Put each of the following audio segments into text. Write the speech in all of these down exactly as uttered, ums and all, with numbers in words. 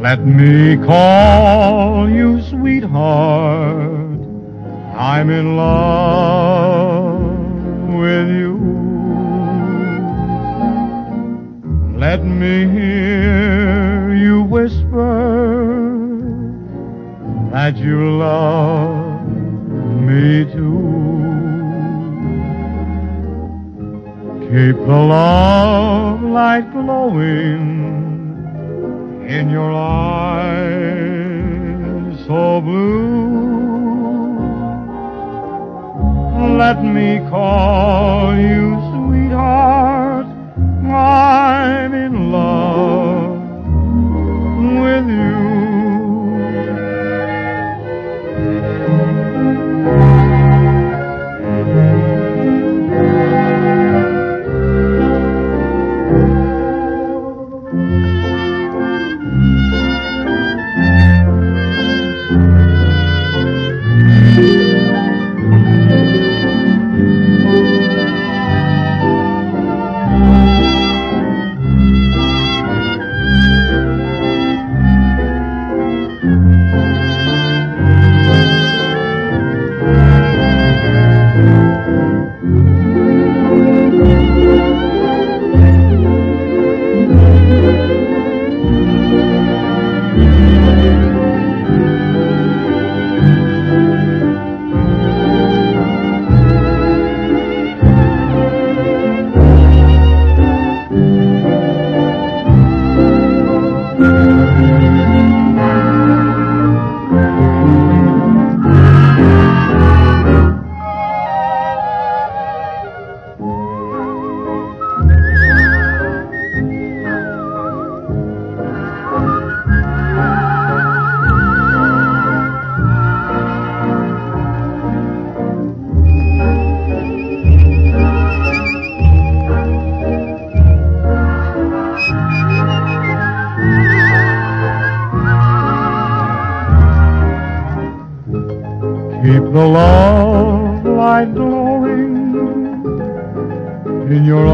Let me call you sweetheart. I'm in love with you. Let me hear you whisper that you love me too. Keep the love light glowing in your eyes so blue. Let me call you sweetheart. I'm in love with you. Keep the love light glowing in your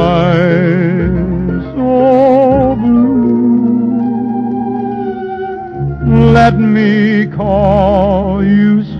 eyes so blue. Let me call you